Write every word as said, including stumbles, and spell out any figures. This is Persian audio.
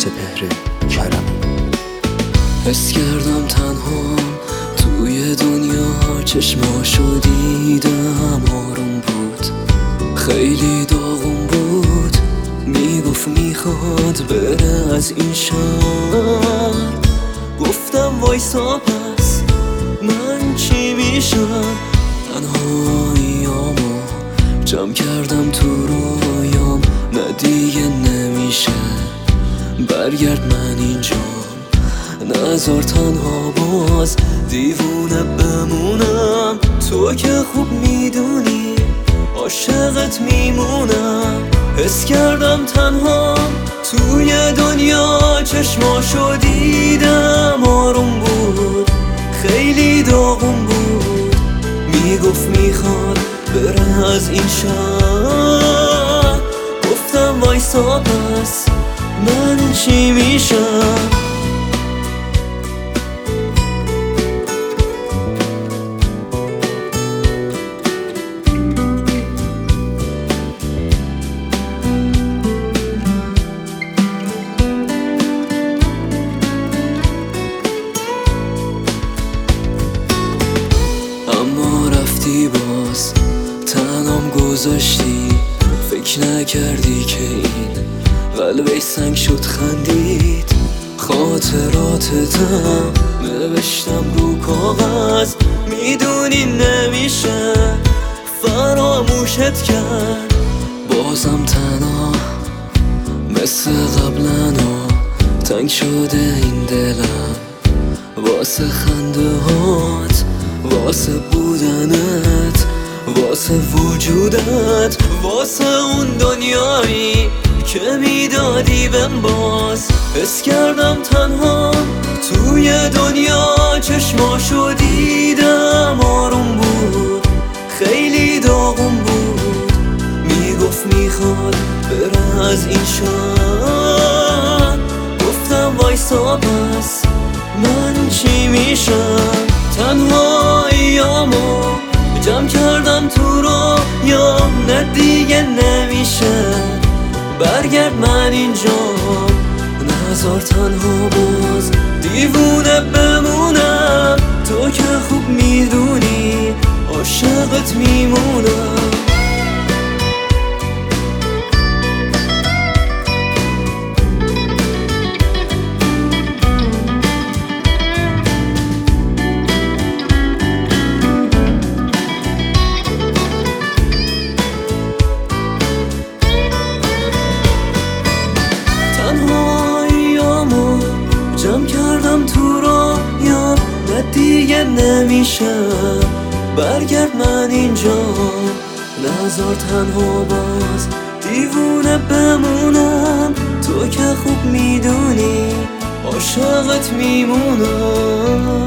سپهر کرمی. حس کردم تنها توی دنیا، چشماشو دیدم آروم بود، خیلی داغون بود، میگفت میخواد بره از این شهر. گفتم وایسا پس من چی میشم، تنهاییامو جمع کردم تو رویام، نه دیگه نمیشه برگرد من اینجام، نذار تنها باز دیوونه بمونم. تو که خوب میدونی عاشقت میمونم. حس کردم تنها توی دنیا، چشماشو دیدم آروم بود، خیلی داغون بود، میگفت میخواد بره از این شهر. گفتم وایسا پس من چی میشم. اما رفتی باز تنام گذاشتی، فکر نکردی که این قلبش سنگ شد خندید. خاطراتتم نوشتم رو کاغذ، میدونی نمیشه فراموشت کرد. بازم تنها مثل قبلا تنگ شده این دلم، واسه خنده هات، واسه بودنت، واسه وجودت، واسه اون دنیایی که میدادی بهم باز. حس کردم تنها توی دنیا، چشماشو دیدم آروم بود، خیلی داغون بود، میگفت میخواد بره از این شهر. گفتم وایسا پس من چی میشم. تنهاییامو جمع کردم تو رویام، نه دیگه نمیشه برگرد من اینجام، نذار تنها باز دیوونه بمونم. تو که خوب میدونی عاشقت میمونم. جمع کردم تو رویام، نه دیگه نمیشه برگرد من اینجا، نذار تنها باز دیوونه بمونم. تو که خوب میدونی عاشقت میمونم.